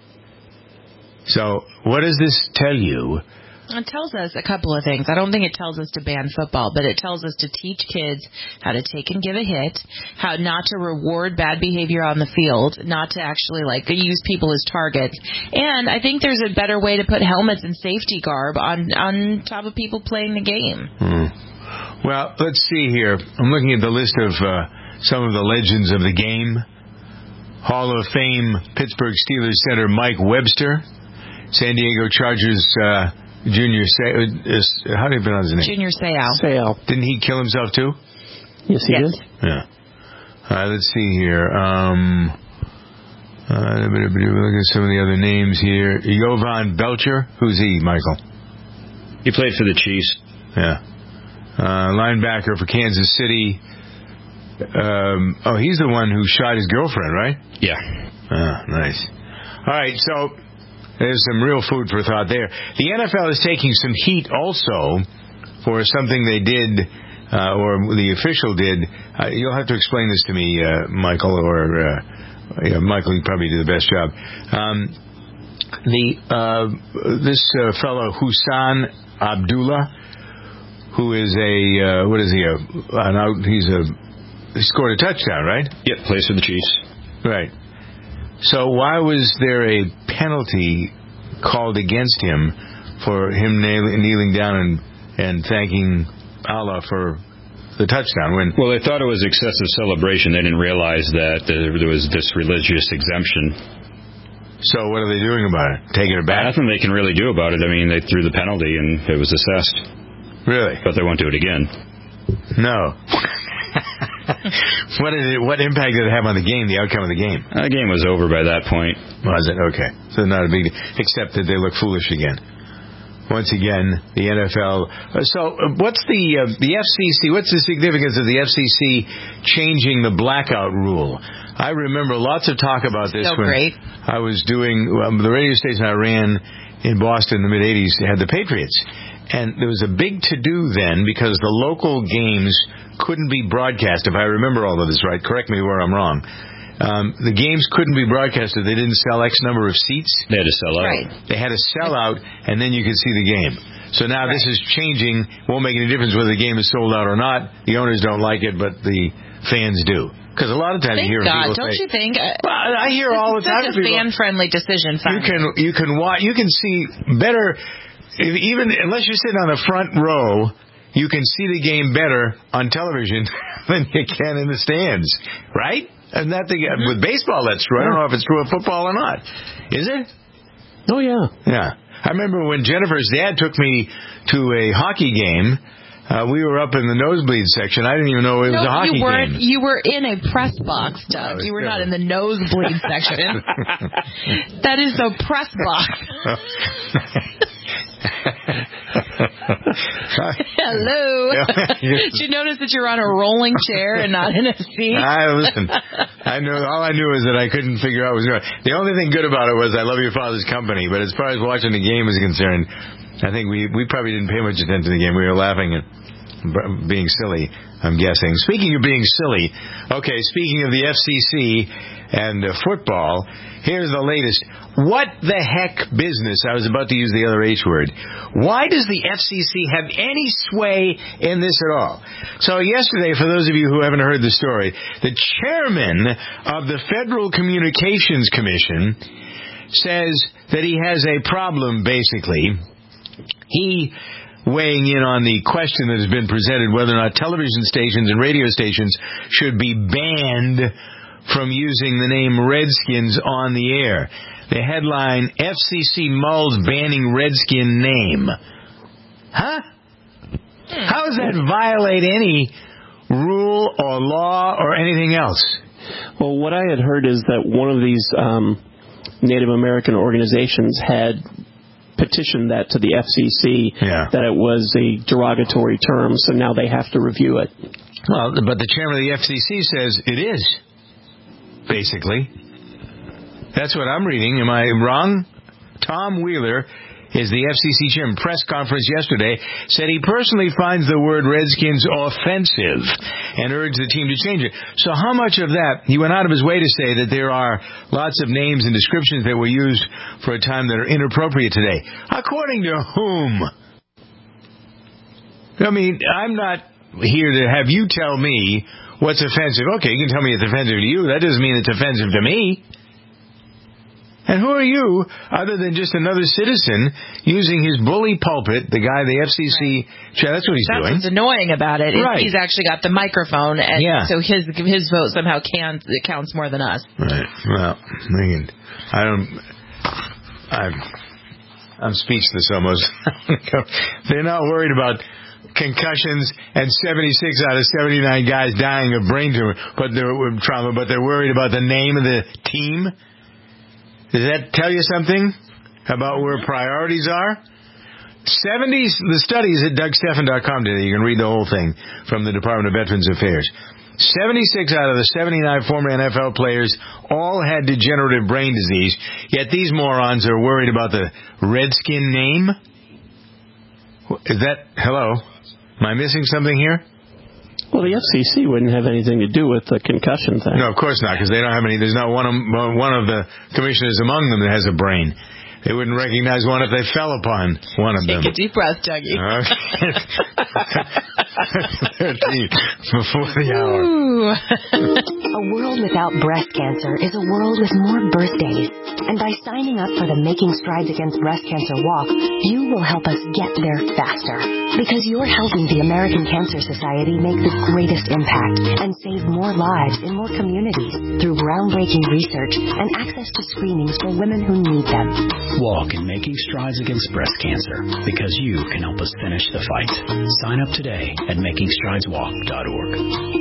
So, what does this tell you? It tells us a couple of things. I don't think it tells us to ban football, but it tells us to teach kids how to take and give a hit, how not to reward bad behavior on the field, not to actually like use people as targets. And I think there's a better way to put helmets and safety garb on, on top of people playing the game. Hmm. Well, let's see here. I'm looking at the list of uh, some of the legends of the game. Hall of Fame Pittsburgh Steelers center Mike Webster, San Diego Chargers uh, Junior Seau. Uh, how do you pronounce his name? Junior Seau. Seau. Didn't he kill himself too? Yes, he yes. did. Yeah. All right, let's see here. Um, uh, look at some of the other names here. Jovan Belcher. Who's he, Michael? He played for the Chiefs. Yeah. Uh, linebacker for Kansas City. Um, oh, he's the one who shot his girlfriend, right? Yeah. Ah, nice. All right, so there's some real food for thought there. The N F L is taking some heat also for something they did, uh, or the official did. Uh, you'll have to explain this to me, uh, Michael, or uh, yeah, Michael, you probably do the best job. Um, the uh, this uh, fellow Hussein Abdullah, who is a uh, what is he? A, an out, he's a He scored a touchdown, right? Yep, plays for the Chiefs. Right. So why was there a penalty called against him for him kneeling down and, and thanking Allah for the touchdown? When Well, they thought it was excessive celebration. They didn't realize that there was this religious exemption. So what are they doing about it? Taking it back? Nothing they can really do about it. I mean, they threw the penalty and it was assessed. Really? But they won't do it again. No. What did it, what impact did it have on the game, the outcome of the game? Uh, the game was over by that point. Was it? Okay. So not a big deal, except that they look foolish again. Once again, the N F L. Uh, so uh, what's the uh, the F C C, what's the significance of the F C C changing the blackout rule? I remember lots of talk about this so when great. I was doing, um, the radio station I ran in Boston in the mid-eighties had the Patriots. And there was a big to-do then because the local games couldn't be broadcast, if I remember all of this right. Correct me where I'm wrong. Um, the games couldn't be broadcast if they didn't sell X number of seats. They had to sell out. Right. They had to sell out, and then you could see the game. So now right. This is changing. Won't make any difference whether the game is sold out or not. The owners don't like it, but the fans do. Because a lot of times Thank you hear God, people don't say, you think? Well, I hear all the time. It's such a fan-friendly decision. You can you can watch. You can see better. If even unless you're sitting on the front row, you can see the game better on television than you can in the stands, right? And that thing mm-hmm. with baseball, that's true. I don't know if it's true of football or not. Is it? Oh yeah, yeah. I remember when Jennifer's dad took me to a hockey game. Uh, we were up in the nosebleed section. I didn't even know it was no, a hockey you weren't, game. You were in a press box, Doug. You were not in the nosebleed section. That is the press box. Hello. Did you notice that you're on a rolling chair and not in a seat? I listen. I knew all I knew is that I couldn't figure out what was going on. The only thing good about it was I love your father's company, but as far as watching the game was concerned, I think we we probably didn't pay much attention to the game. We were laughing and being silly, I'm guessing. Speaking of being silly, okay, speaking of the F C C and uh, football, here's the latest. What the heck business? I was about to use the other H word. Why does the F C C have any sway in this at all? So yesterday, for those of you who haven't heard the story, the chairman of the Federal Communications Commission says that he has a problem, basically. He weighing in on the question that has been presented, whether or not television stations and radio stations should be banned from using the name Redskins on the air. The headline, F C C mulls banning Redskin name. Huh? How does that violate any rule or law or anything else? Well, what I had heard is that one of these um, Native American organizations had petitioned that to the F C C, yeah. that it was a derogatory term, so now they have to review it. Well, but the chairman of the F C C says it is, basically. That's what I'm reading. Am I wrong? Tom Wheeler is the F C C chairman. Press conference yesterday said he personally finds the word Redskins offensive and urged the team to change it. So how much of that, he went out of his way to say that there are lots of names and descriptions that were used for a time that are inappropriate today. According to whom? I mean, I'm not here to have you tell me what's offensive. Okay, you can tell me it's offensive to you. That doesn't mean it's offensive to me. And who are you, other than just another citizen, using his bully pulpit, the guy, the F C C, that's what he's that's doing. That's what's annoying about it. Right. He's actually got the microphone, and yeah. so his his vote somehow can, it counts more than us. Right. Well, I don't, I'm, I'm speechless almost. They're not worried about concussions and seventy-six out of seventy-nine guys dying of brain tumor, but they're trauma, but they're worried about the name of the team. Does that tell you something about where priorities are? seventies, the studies at Doug Stephan dot com today, you can read the whole thing from the Department of Veterans Affairs. seventy-six out of the seventy-nine former N F L players all had degenerative brain disease, yet these morons are worried about the Redskin name? Is that, hello? Am I missing something here? Well, the F C C wouldn't have anything to do with the concussion thing. No, of course not, because they don't have any. There's not one of, one of the commissioners among them that has a brain. They wouldn't recognize one if they fell upon one of Take them. Take a deep breath, Dougie. thirteen before the hour. A world without breast cancer is a world with more birthdays. And by signing up for the Making Strides Against Breast Cancer Walk, you will help us get there faster. Because you're helping the American Cancer Society make the greatest impact and save more lives in more communities through groundbreaking research and access to screenings for women who need them. Walk in Making Strides Against Breast Cancer, because you can help us finish the fight. Sign up today at making strides walk dot org.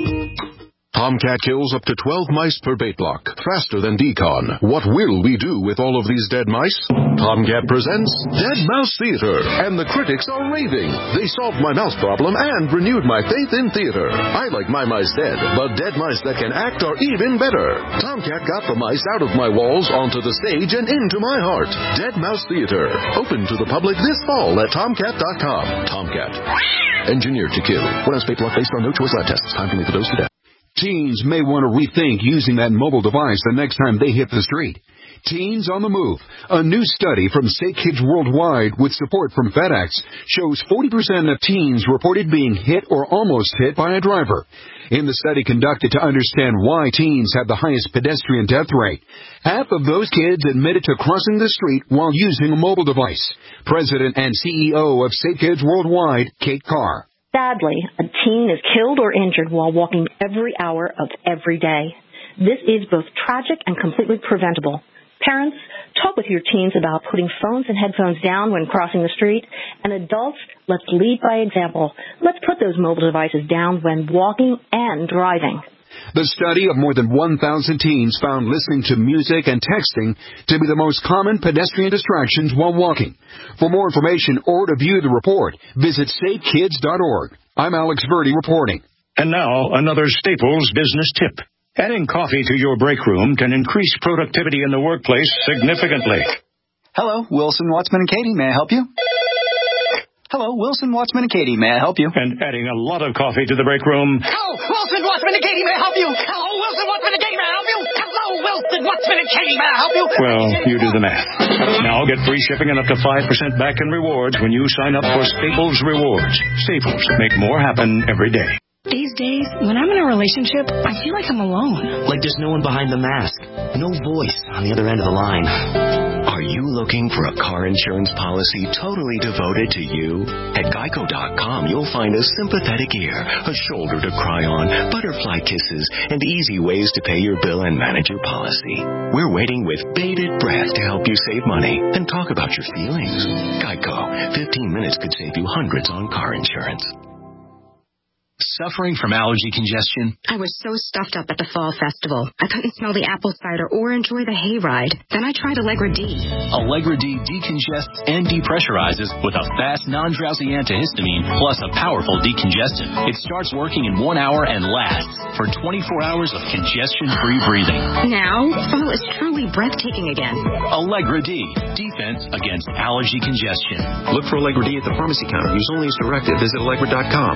Tomcat kills up to twelve mice per bait block, faster than Decon. What will we do with all of these dead mice? Tomcat presents Dead Mouse Theater, and the critics are raving. They solved my mouse problem and renewed my faith in theater. I like my mice dead, but dead mice that can act are even better. Tomcat got the mice out of my walls, onto the stage, and into my heart. Dead Mouse Theater, open to the public this fall at tomcat dot com. Tomcat, engineered to kill. One ounce bait block based on no choice lab tests. Time to leave the dose to death. Teens may want to rethink using that mobile device the next time they hit the street. Teens on the Move. A new study from Safe Kids Worldwide with support from FedEx shows forty percent of teens reported being hit or almost hit by a driver. In the study conducted to understand why teens have the highest pedestrian death rate, half of those kids admitted to crossing the street while using a mobile device. President and C E O of Safe Kids Worldwide, Kate Carr. Sadly, a teen is killed or injured while walking every hour of every day. This is both tragic and completely preventable. Parents, talk with your teens about putting phones and headphones down when crossing the street. And adults, let's lead by example. Let's put those mobile devices down when walking and driving. The study of more than one thousand teens found listening to music and texting to be the most common pedestrian distractions while walking. For more information or to view the report, visit safe kids dot org. I'm Alex Verdi reporting. And now, another Staples business tip. Adding coffee to your break room can increase productivity in the workplace significantly. Hello, Wilson, Wattsman, and Katie. May I help you? Hello, Wilson, Wattsman, and Katie. May I help you? And adding a lot of coffee to the break room. Hello, Wilson, Wattsman, and Katie. May I help you? Hello, Wilson, Wattsman, and Katie. May I help you? Hello, Wilson, Wattsman, and Katie. May I help you? Well, you do the math. Now get free shipping and up to five percent back in rewards when you sign up for Staples Rewards. Staples, make more happen every day. These days, when I'm in a relationship, I feel like I'm alone. Like there's no one behind the mask. No voice on the other end of the line. Are you looking for a car insurance policy totally devoted to you? At Geico dot com, you'll find a sympathetic ear, a shoulder to cry on, butterfly kisses, and easy ways to pay your bill and manage your policy. We're waiting with bated breath to help you save money and talk about your feelings. Geico. fifteen minutes could save you hundreds on car insurance. Suffering from allergy congestion? I was so stuffed up at the fall festival. I couldn't smell the apple cider or enjoy the hayride. Then I tried Allegra D. Allegra D decongests and depressurizes with a fast, non-drowsy antihistamine plus a powerful decongestant. It starts working in one hour and lasts for twenty-four hours of congestion-free breathing. Now, fall is truly breathtaking again. Allegra D. Defense against allergy congestion. Look for Allegra D at the pharmacy counter. Use only as directed. Visit Allegra dot com.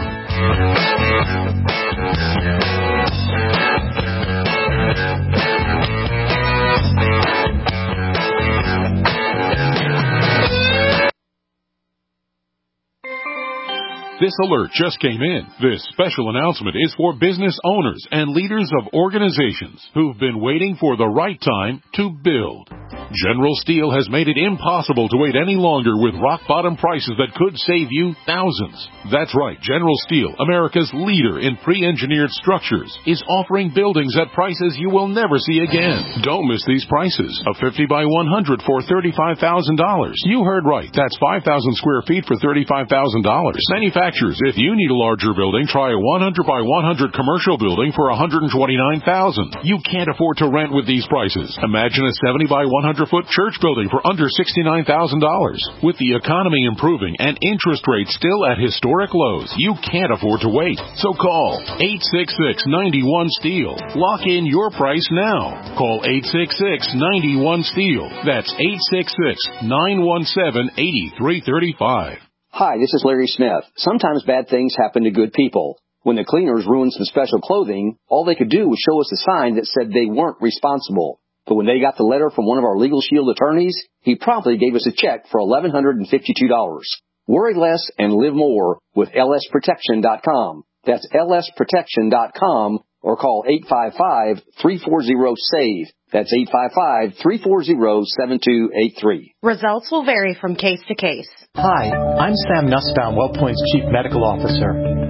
This alert just came in. This special announcement is for business owners and leaders of organizations who've been waiting for the right time to build. General Steel has made it impossible to wait any longer with rock-bottom prices that could save you thousands. That's right, General Steel, America's leader in pre-engineered structures, is offering buildings at prices you will never see again. Don't miss these prices. A fifty by one hundred for thirty-five thousand dollars. You heard right. That's five thousand square feet for thirty-five thousand dollars. Manufacturers, if you need a larger building, try a one hundred by one hundred commercial building for one hundred twenty-nine thousand dollars. You can't afford to rent with these prices. Imagine a seventy by one hundred foot church building for under sixty-nine thousand dollars. With the economy improving and interest rates still at historic lows, you can't afford to wait. So call eight six six, nine one, STEEL. Lock in your price now. Call eight six six, nine one, STEEL. That's eight six six, nine one seven, eight three three five. Hi, this is Larry Smith. Sometimes bad things happen to good people. When the cleaners ruined some special clothing, all they could do was show us a sign that said they weren't responsible. But when they got the letter from one of our Legal Shield attorneys, he promptly gave us a check for eleven hundred fifty-two dollars. Worry less and live more with L S protection dot com. That's L S protection dot com or call eight five five, three four zero, SAVE. That's eight five five, three four zero, seven two eight three. Results will vary from case to case. Hi, I'm Sam Nussbaum, WellPoint's Chief Medical Officer.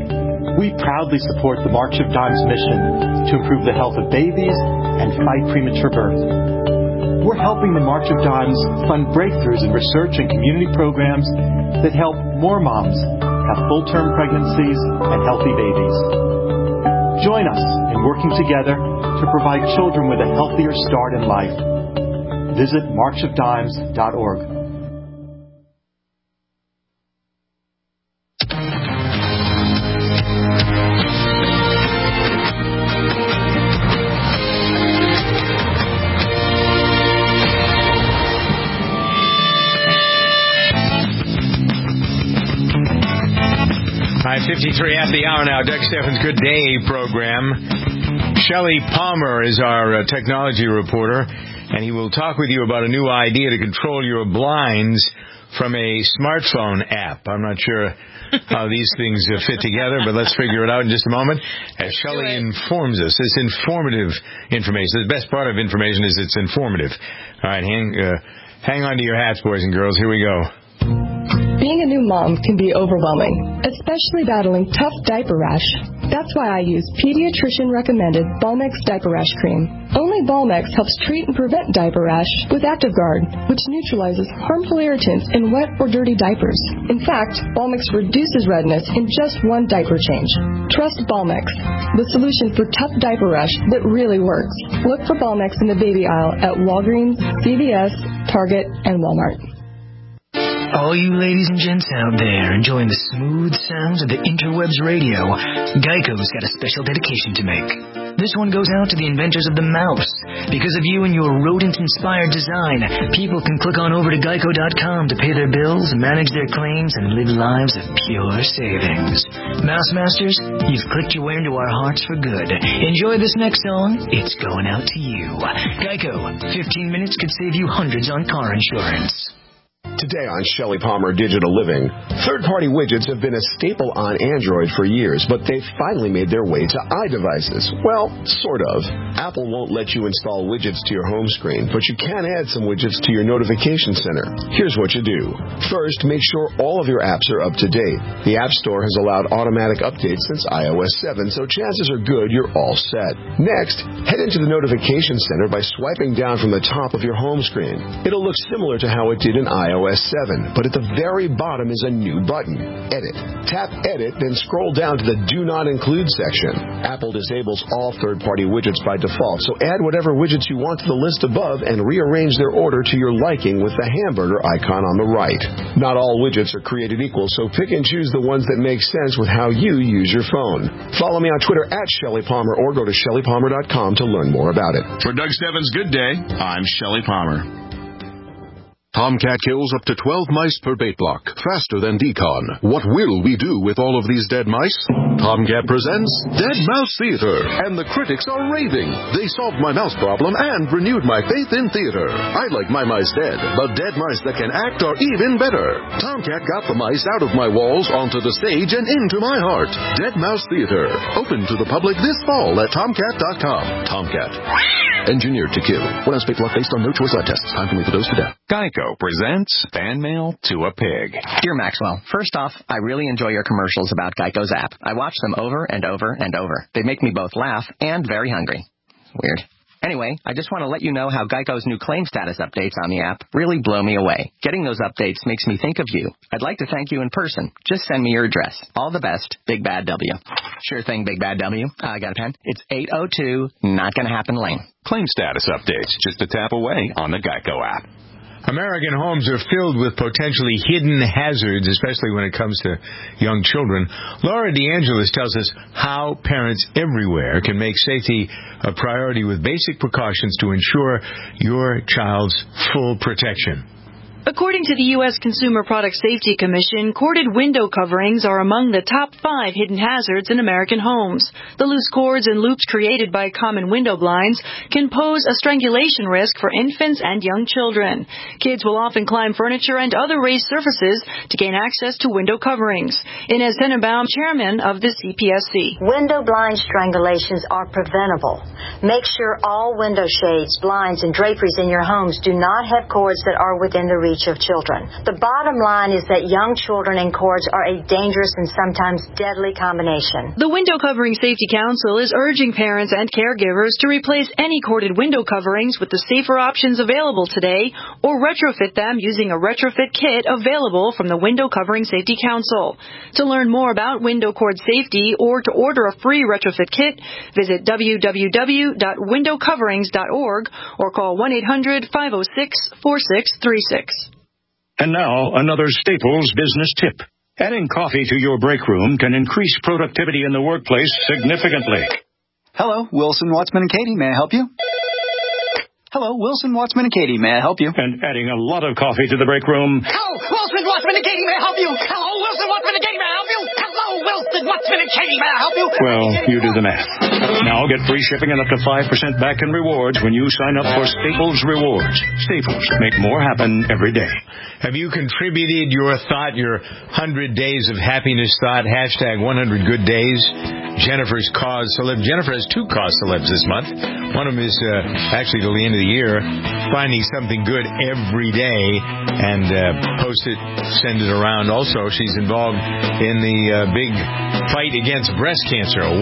We proudly support the March of Dimes mission to improve the health of babies and fight premature birth. We're helping the March of Dimes fund breakthroughs in research and community programs that help more moms have full-term pregnancies and healthy babies. Join us in working together to provide children with a healthier start in life. Visit march of dimes dot org. five fifty-three at the hour now. Doug Steffens' Good Day program. Shelley Palmer is our uh, technology reporter, and he will talk with you about a new idea to control your blinds from a smartphone app. I'm not sure how these things uh, fit together, but let's figure it out in just a moment. As Shelley informs us, it's informative information. The best part of information is it's informative. All right, hang, uh, hang on to your hats, boys and girls. Here we go. Being a new mom can be overwhelming, especially battling tough diaper rash. That's why I use pediatrician-recommended Balmex Diaper Rash Cream. Only Balmex helps treat and prevent diaper rash with ActiveGuard, which neutralizes harmful irritants in wet or dirty diapers. In fact, Balmex reduces redness in just one diaper change. Trust Balmex, the solution for tough diaper rash that really works. Look for Balmex in the baby aisle at Walgreens, C V S, Target, and Walmart. All you ladies and gents out there enjoying the smooth sounds of the interwebs radio, Geico's got a special dedication to make. This one goes out to the inventors of the mouse. Because of you and your rodent-inspired design, people can click on over to geico dot com to pay their bills, manage their claims, and live lives of pure savings. Mouse Masters, you've clicked your way into our hearts for good. Enjoy this next song. It's going out to you. Geico, fifteen minutes could save you hundreds on car insurance. Today on Shelley Palmer Digital Living, third-party widgets have been a staple on Android for years, but they've finally made their way to iDevices. Well, sort of. Apple won't let you install widgets to your home screen, but you can add some widgets to your notification center. Here's what you do. First, make sure all of your apps are up to date. The App Store has allowed automatic updates since i O S seven, so chances are good you're all set. Next, head into the notification center by swiping down from the top of your home screen. It'll look similar to how it did in i O S seven, but at the very bottom is a new button, Edit. Tap Edit, then scroll down to the Do Not Include section. Apple disables all third-party widgets by default, so add whatever widgets you want to the list above and rearrange their order to your liking with the hamburger icon on the right. Not all widgets are created equal, so pick and choose the ones that make sense with how you use your phone. Follow me on Twitter at Shelley Palmer or go to shelley palmer dot com to learn more about it. For Doug Stebbins' Good Day, I'm Shelley Palmer. Tomcat kills up to twelve mice per bait block, faster than Decon. What will we do with all of these dead mice? Tomcat presents Dead Mouse Theater, and the critics are raving. They solved my mouse problem and renewed my faith in theater. I like my mice dead, but dead mice that can act are even better. Tomcat got the mice out of my walls, onto the stage, and into my heart. Dead Mouse Theater, open to the public this fall at tomcat dot com. Tomcat, engineered to kill. One ounce bait block based on no choice lab tests. Time for lethal dose to death. Geico presents Fan Mail to a Pig. Dear Maxwell, first off, I really enjoy your commercials about Geico's app. I watch them over and over and over. They make me both laugh and very hungry. Weird. Anyway, I just want to let you know how Geico's new claim status updates on the app really blow me away. Getting those updates makes me think of you. I'd like to thank you in person. Just send me your address. All the best, Big Bad W. Sure thing, Big Bad W. Uh, I got a pen. It's eight oh two Not Gonna Happen Lane. Claim status updates just a tap away on the Geico app. American homes are filled with potentially hidden hazards, especially when it comes to young children. Laura DeAngelis tells us how parents everywhere can make safety a priority with basic precautions to ensure your child's full protection. According to the U S Consumer Product Safety Commission, corded window coverings are among the top five hidden hazards in American homes. The loose cords and loops created by common window blinds can pose a strangulation risk for infants and young children. Kids will often climb furniture and other raised surfaces to gain access to window coverings. Inez Tenenbaum, chairman of the C P S C. Window blind strangulations are preventable. Make sure all window shades, blinds, and draperies in your homes do not have cords that are within the reach of children. The bottom line is that young children and cords are a dangerous and sometimes deadly combination. The Window Covering Safety Council is urging parents and caregivers to replace any corded window coverings with the safer options available today or retrofit them using a retrofit kit available from the Window Covering Safety Council. To learn more about window cord safety or to order a free retrofit kit, visit w w w dot window coverings dot org or call one eight hundred five oh six four six three six. And now, another Staples business tip. Adding coffee to your break room can increase productivity in the workplace significantly. Hello, Wilson, Watson and Katie. May I help you? Hello, Wilson, Watson and Katie. May I help you? And adding a lot of coffee to the break room. Hello, Wilson, Watson and Katie. May I help you? Hello, Wilson, Watson and Katie. May I help you? Hello, Wilson, Watson and Katie. May I help you? Well, you do the math. Now get free shipping and up to five percent back in rewards when you sign up for Staples Rewards. Staples, make more happen every day. Have you contributed your thought, your one hundred days of happiness thought, hashtag one hundred good days? Jennifer's cause celeb. Jennifer has two cause celebs this month. One of them is uh, actually till the end of the year, finding something good every day and uh, post it, send it around. Also, she's involved in the uh, big fight against breast cancer.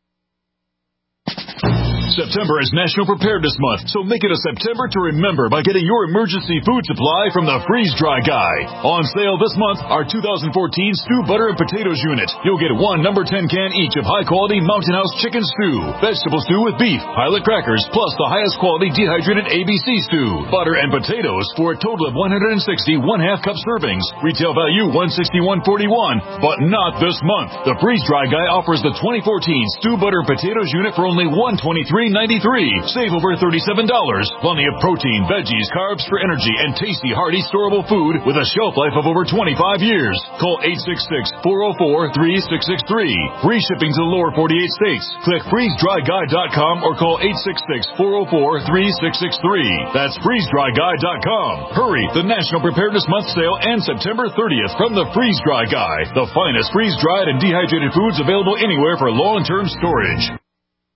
September is National Preparedness Month, so make it a September to remember by getting your emergency food supply from the Freeze Dry Guy. On sale this month, our two thousand fourteen Stew Butter and Potatoes Unit. You'll get one number ten can each of high-quality Mountain House Chicken Stew, vegetable stew with beef, Pilot crackers, plus the highest quality dehydrated A B C stew, butter and potatoes for a total of one hundred sixty one-half cup servings. Retail value one hundred sixty-one forty-one, but not this month. The Freeze Dry Guy offers the twenty fourteen Stew Butter and Potatoes Unit for only one hundred twenty-three only ninety-three dollars. Save over thirty-seven dollars. Plenty of protein, veggies, carbs for energy, and tasty, hearty, storable food with a shelf life of over twenty-five years. Call eight six six, four oh four, three six six three. Free shipping to the lower forty-eight states. Click freeze dry guy dot com or call eight six six, four oh four, three six six three. That's freeze dry guy dot com. Hurry! The National Preparedness Month sale ends September thirtieth from the Freeze Dry Guy. The finest freeze-dried and dehydrated foods available anywhere for long-term storage.